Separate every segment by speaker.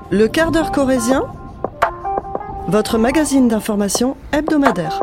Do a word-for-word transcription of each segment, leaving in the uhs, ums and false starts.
Speaker 1: Le quart d'heure corrézien, votre magazine d'information hebdomadaire.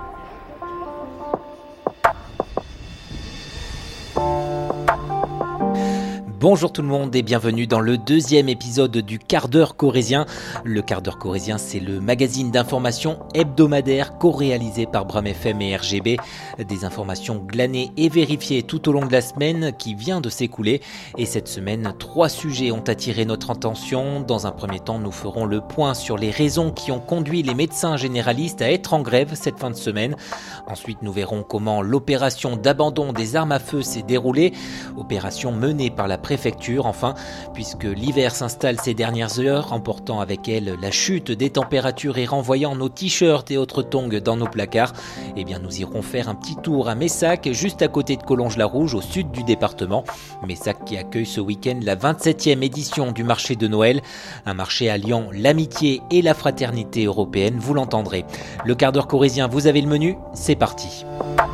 Speaker 2: Bonjour tout le monde et bienvenue dans le deuxième épisode du quart d'heure corrézien. Le quart d'heure corrézien, c'est le magazine d'information hebdomadaire co-réalisé par Bram F M et R G B. Des informations glanées et vérifiées tout au long de la semaine qui vient de s'écouler. Et cette semaine, trois sujets ont attiré notre attention. Dans un premier temps, nous ferons le point sur les raisons qui ont conduit les médecins généralistes à être en grève cette fin de semaine. Ensuite, nous verrons comment l'opération d'abandon des armes à feu s'est déroulée. Opération menée par la préfecture. Enfin, puisque l'hiver s'installe ces dernières heures, emportant avec elle la chute des températures et renvoyant nos t-shirts et autres tongs dans nos placards, eh bien nous irons faire un petit tour à Messac, juste à côté de Collonges-la-Rouge, au sud du département. Messac qui accueille ce week-end la vingt-septième édition du marché de Noël, un marché alliant l'amitié et la fraternité européenne, vous l'entendrez. Le quart d'heure corrézien, vous avez le menu, c'est parti.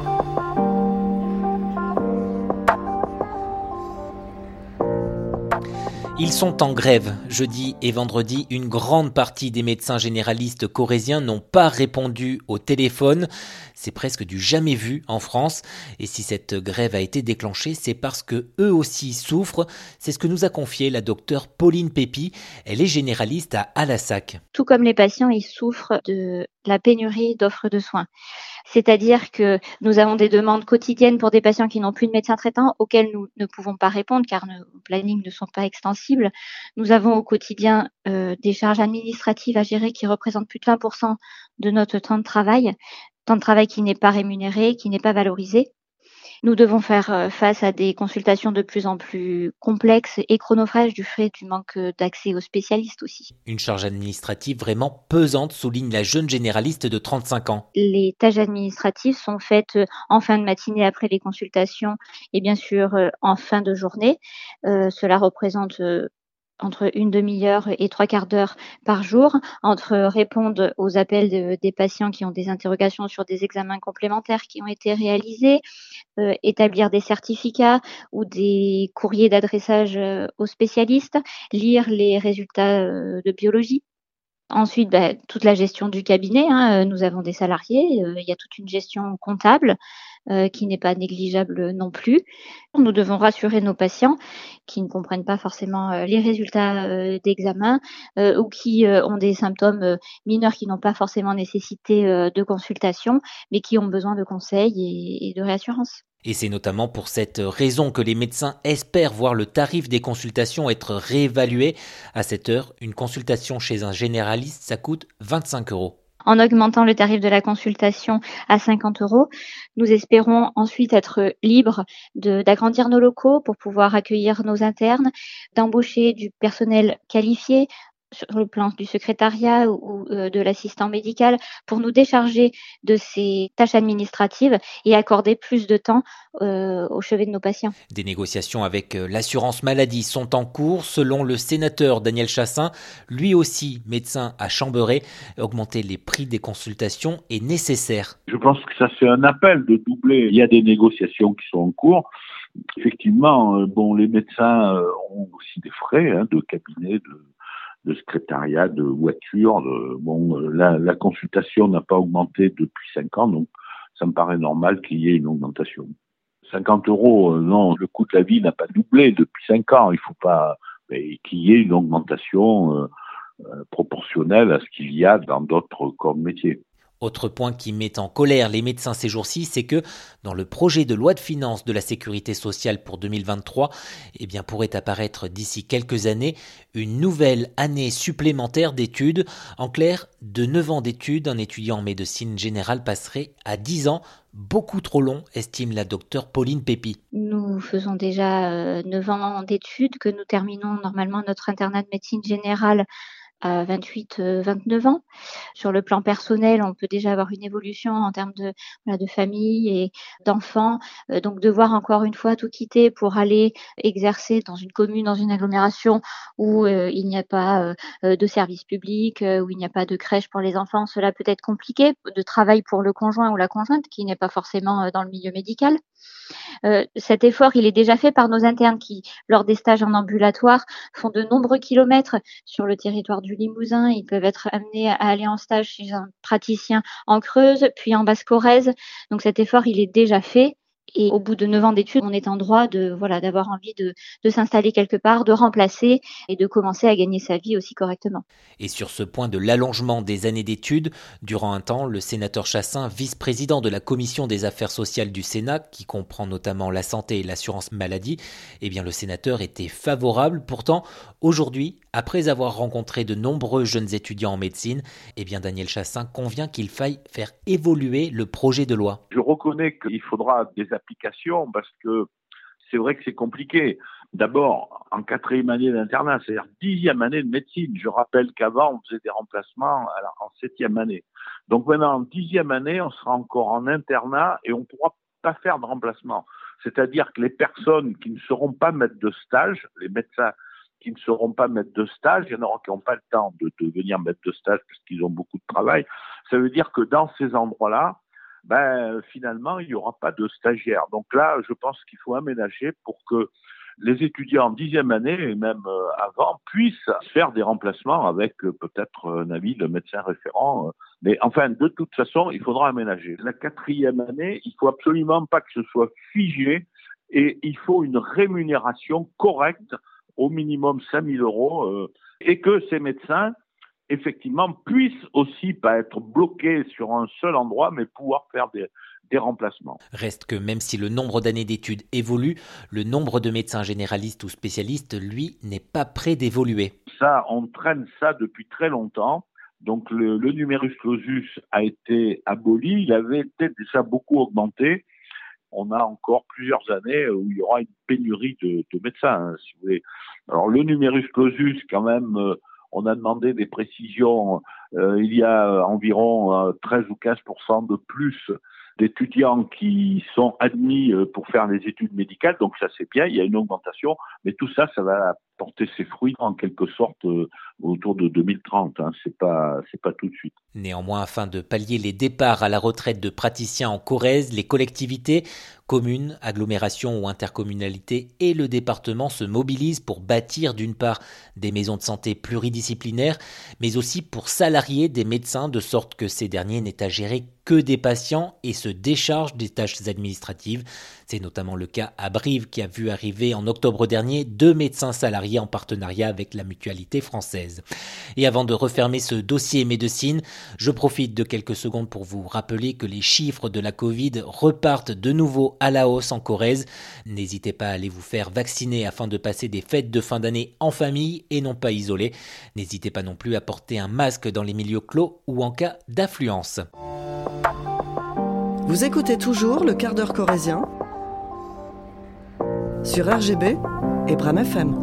Speaker 2: Ils sont en grève. Jeudi et vendredi, une grande partie des médecins généralistes corréziens n'ont pas répondu au téléphone. C'est presque du jamais vu en France. Et si cette grève a été déclenchée, c'est parce que eux aussi souffrent. C'est ce que nous a confié la docteure Pauline Pépi. Elle est généraliste à Alassac.
Speaker 3: Tout comme les patients, ils souffrent de la pénurie d'offres de soins. C'est-à-dire que nous avons des demandes quotidiennes pour des patients qui n'ont plus de médecin traitant, auxquels nous ne pouvons pas répondre car nos plannings ne sont pas extensibles. Nous avons au quotidien euh, des charges administratives à gérer qui représentent plus de vingt pour cent de notre temps de travail, temps de travail qui n'est pas rémunéré, qui n'est pas valorisé. Nous devons faire face à des consultations de plus en plus complexes et chronophages du fait du manque d'accès aux spécialistes aussi.
Speaker 2: Une charge administrative vraiment pesante, souligne la jeune généraliste de trente-cinq ans.
Speaker 3: Les tâches administratives sont faites en fin de matinée après les consultations et bien sûr en fin de journée. Euh, cela représente euh, entre une demi-heure et trois quarts d'heure par jour, entre répondre aux appels de, des patients qui ont des interrogations sur des examens complémentaires qui ont été réalisés, euh, établir des certificats ou des courriers d'adressage euh, aux spécialistes, lire les résultats euh, de biologie. Ensuite, bah, toute la gestion du cabinet, hein, nous avons des salariés, euh, il y a toute une gestion comptable euh, qui n'est pas négligeable non plus. Nous devons rassurer nos patients qui ne comprennent pas forcément euh, les résultats euh, d'examen euh, ou qui euh, ont des symptômes euh, mineurs qui n'ont pas forcément nécessité euh, de consultation, mais qui ont besoin de conseils et, et de réassurance.
Speaker 2: Et c'est notamment pour cette raison que les médecins espèrent voir le tarif des consultations être réévalué. À cette heure, une consultation chez un généraliste, ça coûte vingt-cinq euros.
Speaker 3: En augmentant le tarif de la consultation à cinquante euros, nous espérons ensuite être libres de, d'agrandir nos locaux pour pouvoir accueillir nos internes, d'embaucher du personnel qualifié sur le plan du secrétariat ou euh, de l'assistant médical pour nous décharger de ces tâches administratives et accorder plus de temps euh, au chevet de nos patients.
Speaker 2: Des négociations avec l'assurance maladie sont en cours. Selon le sénateur Daniel Chassaing, lui aussi médecin à Chamberet, augmenter les prix des consultations est nécessaire.
Speaker 4: Je pense que ça c'est un appel de doubler. Il y a des négociations qui sont en cours. Effectivement, bon, les médecins ont aussi des frais hein, de cabinet, de de secrétariat, de voiture. De, bon, la, la consultation n'a pas augmenté depuis cinq ans, donc ça me paraît normal qu'il y ait une augmentation. cinquante euros, euh, non, le coût de la vie n'a pas doublé depuis cinq ans. Il faut pas mais qu'il y ait une augmentation euh, euh, proportionnelle à ce qu'il y a dans d'autres corps de métier.
Speaker 2: Autre point qui met en colère les médecins ces jours-ci, c'est que dans le projet de loi de finances de la sécurité sociale pour deux mille vingt-trois, eh bien pourrait apparaître d'ici quelques années une nouvelle année supplémentaire d'études. En clair, de neuf ans d'études, un étudiant en médecine générale passerait à dix ans, beaucoup trop long, estime la docteure Pauline Pépi.
Speaker 3: Nous faisons déjà euh, neuf ans d'études, que nous terminons normalement notre internat de médecine générale à vingt-huit vingt-neuf ans. Sur le plan personnel, on peut déjà avoir une évolution en termes de, voilà, de famille et d'enfants. Euh, donc, devoir encore une fois tout quitter pour aller exercer dans une commune, dans une agglomération où euh, il n'y a pas euh, de service public, euh, où il n'y a pas de crèche pour les enfants, cela peut être compliqué. De travail pour le conjoint ou la conjointe qui n'est pas forcément euh, dans le milieu médical. Euh, cet effort, il est déjà fait par nos internes qui, lors des stages en ambulatoire, font de nombreux kilomètres sur le territoire du Limousin. Ils peuvent être amenés à aller en stage chez un praticien en Creuse, puis en Basse-Corrèze. Donc cet effort, il est déjà fait. Et au bout de neuf ans d'études, on est en droit de, voilà, d'avoir envie de, de s'installer quelque part, de remplacer et de commencer à gagner sa vie aussi correctement.
Speaker 2: Et sur ce point de l'allongement des années d'études, durant un temps, le sénateur Chassaing, vice-président de la commission des affaires sociales du Sénat, qui comprend notamment la santé et l'assurance maladie, eh bien le sénateur était favorable. Pourtant, aujourd'hui, après avoir rencontré de nombreux jeunes étudiants en médecine, eh bien Daniel Chassaing convient qu'il faille faire évoluer le projet de loi.
Speaker 4: Je reconnais qu'il faudra des applications parce que c'est vrai que c'est compliqué. D'abord, en quatrième année d'internat, c'est-à-dire dixième année de médecine. Je rappelle qu'avant, on faisait des remplacements en septième année. Donc maintenant, en dixième année, on sera encore en internat et on ne pourra pas faire de remplacement. C'est-à-dire que les personnes qui ne seront pas maîtres de stage, les médecins qui ne seront pas maîtres de stage, il y en aura qui n'ont pas le temps de, de devenir maîtres de stage parce qu'ils ont beaucoup de travail. Ça veut dire que dans ces endroits-là, ben, finalement, il n'y aura pas de stagiaires. Donc là, je pense qu'il faut aménager pour que les étudiants en dixième année et même euh, avant puissent faire des remplacements avec euh, peut-être un avis de médecin référent. Euh, mais enfin, de toute façon, il faudra aménager. La quatrième année, il faut absolument pas que ce soit figé et il faut une rémunération correcte, au minimum cinq mille euros, euh, et que ces médecins effectivement, puissent aussi pas être bloqués sur un seul endroit, mais pouvoir faire des, des remplacements.
Speaker 2: Reste que même si le nombre d'années d'études évolue, le nombre de médecins généralistes ou spécialistes, lui, n'est pas prêt d'évoluer.
Speaker 4: Ça, on traîne ça depuis très longtemps. Donc le, le numerus clausus a été aboli, il avait été déjà beaucoup augmenté. On a encore plusieurs années où il y aura une pénurie de, de médecins, hein, si vous voulez. Alors le numerus clausus, quand même, euh, on a demandé des précisions. Euh, il y a environ euh, treize ou quinze pour cent de plus d'étudiants qui sont admis euh, pour faire les études médicales. Donc ça, c'est bien, il y a une augmentation. Mais tout ça, ça va porter ses fruits en quelque sorte euh, autour de deux mille trente. Hein. C'est pas, c'est pas tout de suite.
Speaker 2: Néanmoins, afin de pallier les départs à la retraite de praticiens en Corrèze, les collectivités, communes, agglomérations ou intercommunalités et le département se mobilisent pour bâtir d'une part des maisons de santé pluridisciplinaires, mais aussi pour salarier des médecins de sorte que ces derniers n'aient à gérer que des patients et se déchargent des tâches administratives. C'est notamment le cas à Brive qui a vu arriver en octobre dernier deux médecins salariés en partenariat avec la Mutualité française. Et avant de refermer ce dossier médecine, je profite de quelques secondes pour vous rappeler que les chiffres de la Covid repartent de nouveau à la hausse en Corrèze. N'hésitez pas à aller vous faire vacciner afin de passer des fêtes de fin d'année en famille et non pas isolés. N'hésitez pas non plus à porter un masque dans les milieux clos ou en cas d'affluence.
Speaker 1: Vous écoutez toujours le quart d'heure corrézien sur R G B et Bram F M.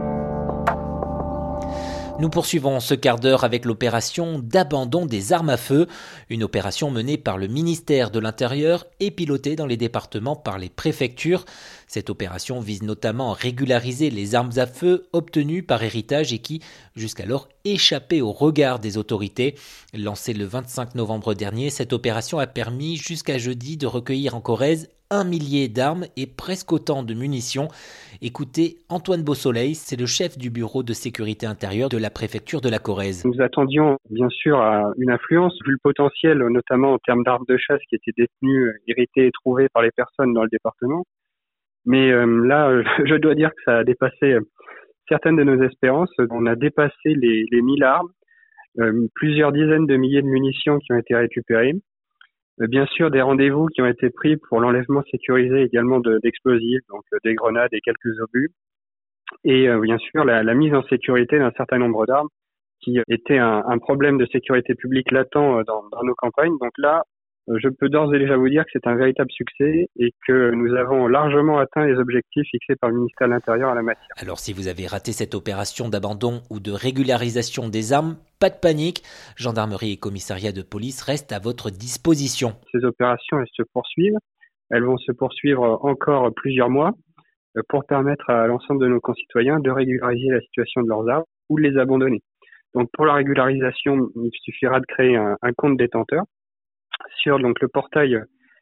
Speaker 2: Nous poursuivons ce quart d'heure avec l'opération d'abandon des armes à feu, une opération menée par le ministère de l'Intérieur et pilotée dans les départements par les préfectures. Cette opération vise notamment à régulariser les armes à feu obtenues par héritage et qui, jusqu'alors, échappaient au regard des autorités. Lancée le vingt-cinq novembre dernier, cette opération a permis jusqu'à jeudi de recueillir en Corrèze un millier d'armes et presque autant de munitions. Écoutez Antoine Beausoleil, c'est le chef du bureau de sécurité intérieure de la préfecture de la Corrèze.
Speaker 5: Nous attendions bien sûr à une influence, vu le potentiel notamment en termes d'armes de chasse qui étaient détenues, héritées et trouvées par les personnes dans le département. Mais euh, là, euh, je dois dire que ça a dépassé certaines de nos espérances. On a dépassé les, les mille armes, euh, plusieurs dizaines de milliers de munitions qui ont été récupérées. Bien sûr, des rendez-vous qui ont été pris pour l'enlèvement sécurisé également de, d'explosifs, donc des grenades et quelques obus. Et euh, bien sûr, la, la mise en sécurité d'un certain nombre d'armes qui était un, un problème de sécurité publique latent dans, dans nos campagnes. Donc là, je peux d'ores et déjà vous dire que c'est un véritable succès et que nous avons largement atteint les objectifs fixés par le ministère de l'Intérieur à la matière.
Speaker 2: Alors si vous avez raté cette opération d'abandon ou de régularisation des armes, pas de panique, gendarmerie et commissariat de police restent à votre disposition.
Speaker 5: Ces opérations, elles se poursuivent. Elles vont se poursuivre encore plusieurs mois pour permettre à l'ensemble de nos concitoyens de régulariser la situation de leurs armes ou de les abandonner. Donc pour la régularisation, il suffira de créer un, un compte détenteur sur donc le portail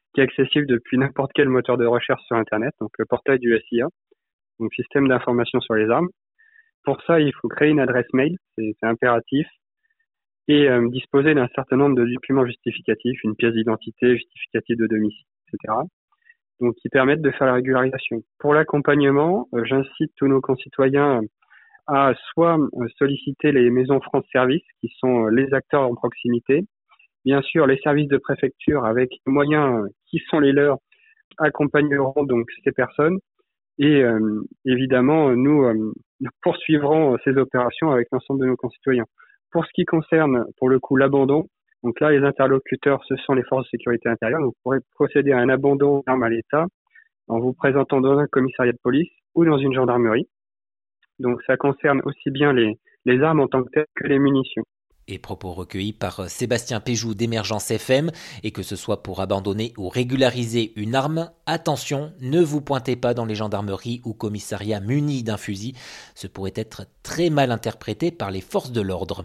Speaker 5: qui est accessible depuis n'importe quel moteur de recherche sur Internet, donc le portail du S I A, donc système d'information sur les armes. Pour ça, il faut créer une adresse mail, c'est, c'est impératif, et euh, disposer d'un certain nombre de documents justificatifs, une pièce d'identité, justificatif de domicile, et cetera, donc qui permettent de faire la régularisation. Pour l'accompagnement, euh, j'incite tous nos concitoyens à soit euh, solliciter les maisons France Service, qui sont euh, les acteurs en proximité, bien sûr les services de préfecture avec les moyens euh, qui sont les leurs accompagneront donc ces personnes, et euh, évidemment nous, euh, nous poursuivrons ces opérations avec l'ensemble de nos concitoyens. Pour ce qui concerne pour le coup l'abandon, donc là, les interlocuteurs, ce sont les forces de sécurité intérieure. Vous pourrez procéder à un abandon d'armes à l'État en vous présentant dans un commissariat de police ou dans une gendarmerie. Donc, ça concerne aussi bien les, les armes en tant que telles que les munitions.
Speaker 2: Et propos recueillis par Sébastien Péjou d'Émergence F M, et que ce soit pour abandonner ou régulariser une arme, attention, ne vous pointez pas dans les gendarmeries ou commissariats munis d'un fusil. Ce pourrait être très mal interprété par les forces de l'ordre.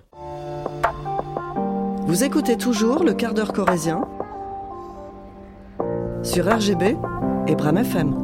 Speaker 1: Vous écoutez toujours le quart d'heure corrézien sur R G B et Bram F M.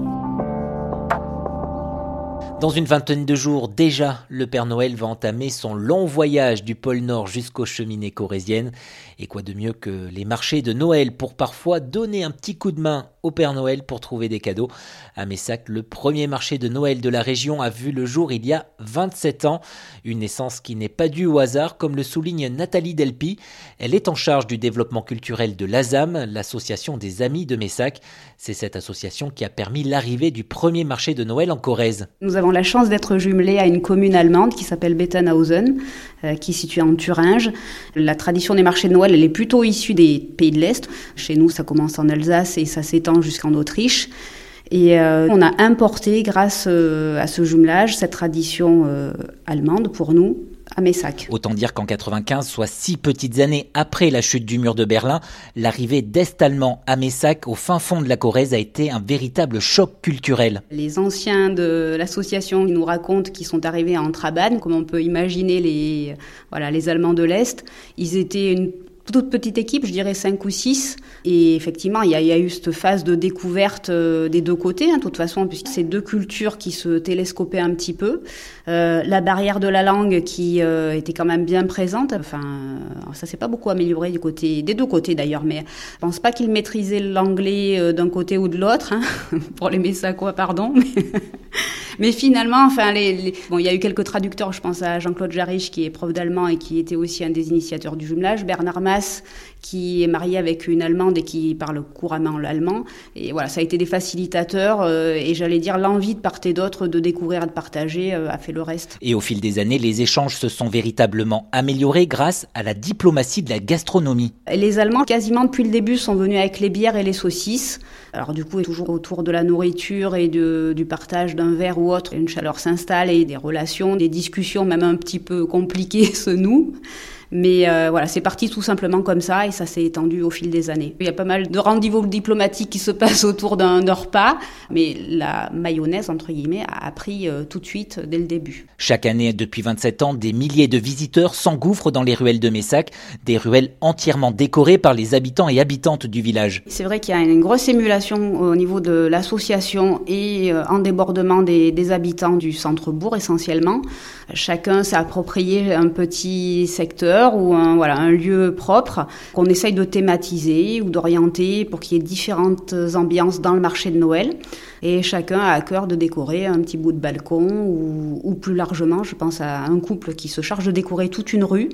Speaker 2: Dans une vingtaine de jours déjà, le Père Noël va entamer son long voyage du pôle Nord jusqu'aux cheminées corréziennes. Et quoi de mieux que les marchés de Noël pour parfois donner un petit coup de main au Père Noël pour trouver des cadeaux. À Messac, le premier marché de Noël de la région a vu le jour il y a vingt-sept ans. Une naissance qui n'est pas due au hasard, comme le souligne Nathalie Delpy. Elle est en charge du développement culturel de l'A S A M, l'association des Amis de Messac. C'est cette association qui a permis l'arrivée du premier marché de Noël en Corrèze.
Speaker 6: Nous avons la chance d'être jumelés à une commune allemande qui s'appelle Bettenhausen, euh, qui est située en Thuringe. La tradition des marchés de Noël, elle est plutôt issue des pays de l'Est. Chez nous, ça commence en Alsace et ça s'étend jusqu'en Autriche. Et euh, on a importé, grâce euh, à ce jumelage, cette tradition euh, allemande pour nous, à Messac.
Speaker 2: Autant dire qu'en quatre-vingt-quinze, soit six petites années après la chute du mur de Berlin, l'arrivée d'Est-Allemands à Messac, au fin fond de la Corrèze, a été un véritable choc culturel.
Speaker 6: Les anciens de l'association nous racontent qu'ils sont arrivés à Antraban, comme on peut imaginer les, voilà, les Allemands de l'Est. Ils étaient une toute petite équipe, je dirais cinq ou six. Et effectivement, il y a, il y a eu cette phase de découverte euh, des deux côtés, hein, de toute façon, puisque c'est deux cultures qui se télescopaient un petit peu. Euh, la barrière de la langue qui euh, était quand même bien présente. Enfin, euh, ça s'est pas beaucoup amélioré du côté, des deux côtés d'ailleurs, mais je pense pas qu'ils maîtrisaient l'anglais euh, d'un côté ou de l'autre, hein, pour les Messacois, pardon. Mais, mais finalement, enfin, les, les... bon, il y a eu quelques traducteurs. Je pense à Jean-Claude Jarich, qui est prof d'allemand et qui était aussi un des initiateurs du jumelage. Bernard Mass, qui est marié avec une Allemande et qui parle couramment l'allemand. Et voilà, ça a été des facilitateurs euh, et j'allais dire l'envie de part et d'autre de découvrir et de partager euh, a fait le reste.
Speaker 2: Et au fil des années, les échanges se sont véritablement améliorés grâce à la diplomatie de la gastronomie.
Speaker 6: Et les Allemands, quasiment depuis le début, sont venus avec les bières et les saucisses. Alors du coup, toujours autour de la nourriture et de, du partage d'un verre ou autre, une chaleur s'installe et des relations, des discussions même un petit peu compliquées se nouent. Mais euh, voilà, c'est parti tout simplement comme ça et ça s'est étendu au fil des années. Il y a pas mal de rendez-vous diplomatiques qui se passent autour d'un, d'un repas, mais la mayonnaise, entre guillemets, a appris euh, tout de suite dès le début.
Speaker 2: Chaque année, depuis vingt-sept ans, des milliers de visiteurs s'engouffrent dans les ruelles de Messac, des ruelles entièrement décorées par les habitants et habitantes du village.
Speaker 6: C'est vrai qu'il y a une grosse émulation au niveau de l'association et euh, en débordement des, des habitants du centre-bourg essentiellement. Chacun s'est approprié un petit secteur ou un, voilà, un lieu propre qu'on essaye de thématiser ou d'orienter pour qu'il y ait différentes ambiances dans le marché de Noël. Et chacun a à cœur de décorer un petit bout de balcon ou, ou plus largement, je pense à un couple qui se charge de décorer toute une rue.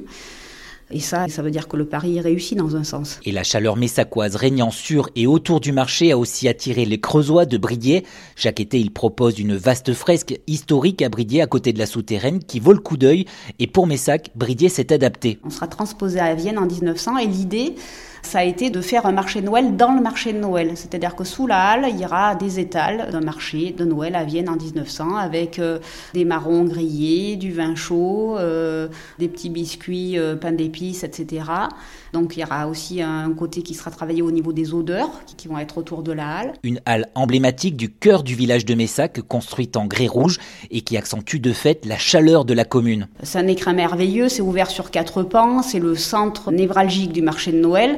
Speaker 6: Et ça, ça veut dire que le pari est réussi dans un sens.
Speaker 2: Et la chaleur messacoise régnant sur et autour du marché a aussi attiré les Creusois de Bridier. Chaque été, ils proposent une vaste fresque historique à Bridier, à côté de la souterraine, qui vaut le coup d'œil. Et pour Messac, Bridier s'est adapté.
Speaker 6: On sera transposé à Vienne en dix-neuf cents et l'idée, ça a été de faire un marché de Noël dans le marché de Noël. C'est-à-dire que sous la halle, il y aura des étals d'un marché de Noël à Vienne en dix-neuf cents avec euh, des marrons grillés, du vin chaud, euh, des petits biscuits, euh, pain d'épices, et cetera. Donc il y aura aussi un côté qui sera travaillé au niveau des odeurs qui vont être autour de la halle.
Speaker 2: Une halle emblématique du cœur du village de Messac, construite en grès rouge et qui accentue de fait la chaleur de la commune.
Speaker 6: C'est un écrin merveilleux, c'est ouvert sur quatre pans, c'est le centre névralgique du marché de Noël.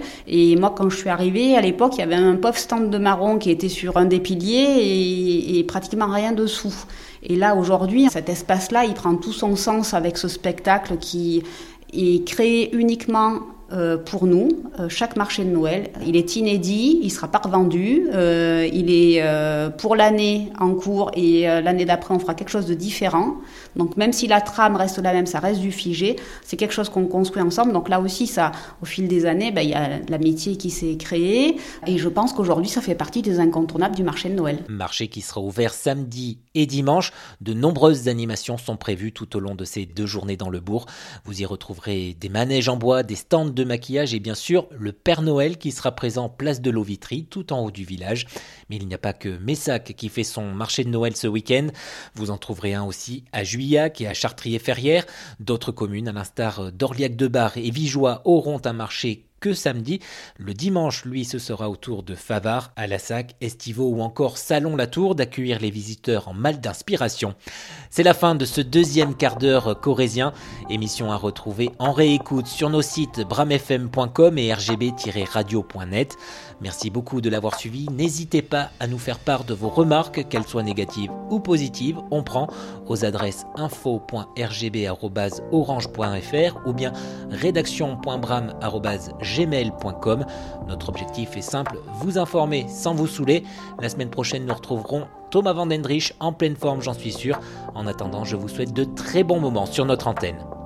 Speaker 6: Et moi, quand je suis arrivée, à l'époque, il y avait un pauvre stand de marrons qui était sur un des piliers et, et pratiquement rien dessous. Et là, aujourd'hui, cet espace-là, il prend tout son sens avec ce spectacle qui est créé uniquement euh, pour nous, euh, chaque marché de Noël. Il est inédit, il sera pas revendu, euh, il est euh, pour l'année en cours et euh, l'année d'après, on fera quelque chose de différent. Donc, même si la trame reste la même, ça reste du figé. C'est quelque chose qu'on construit ensemble. Donc là aussi, ça, au fil des années, ben, il y a l'amitié qui s'est créée. Et je pense qu'aujourd'hui, ça fait partie des incontournables du marché de Noël.
Speaker 2: Marché qui sera ouvert samedi et dimanche. De nombreuses animations sont prévues tout au long de ces deux journées dans le bourg. Vous y retrouverez des manèges en bois, des stands de maquillage et bien sûr le Père Noël qui sera présent place de l'Eau-Vitry tout en haut du village. Mais il n'y a pas que Messac qui fait son marché de Noël ce week-end. Vous en trouverez un aussi à Juillac et à Chartrier-Ferrières. D'autres communes, à l'instar d'Orliac-de-Bar et Vigeois, auront un marché que samedi. Le dimanche, lui, ce sera au tour de Favard, Alassac, Estivaux ou encore Salon-la-Tour d'accueillir les visiteurs en mal d'inspiration. C'est la fin de ce deuxième quart d'heure corrézien. Émission à retrouver en réécoute sur nos sites bram f m point com et r g b tiret radio point net. Merci beaucoup de l'avoir suivi. N'hésitez pas à nous faire part de vos remarques, qu'elles soient négatives ou positives. On prend aux adresses info point r g b arobase orange point f r ou bien rédaction point bram arobase gmail point com. Notre objectif est simple, vous informer sans vous saouler. La semaine prochaine, nous retrouverons Thomas Vandendrich en pleine forme, j'en suis sûr. En attendant, je vous souhaite de très bons moments sur notre antenne.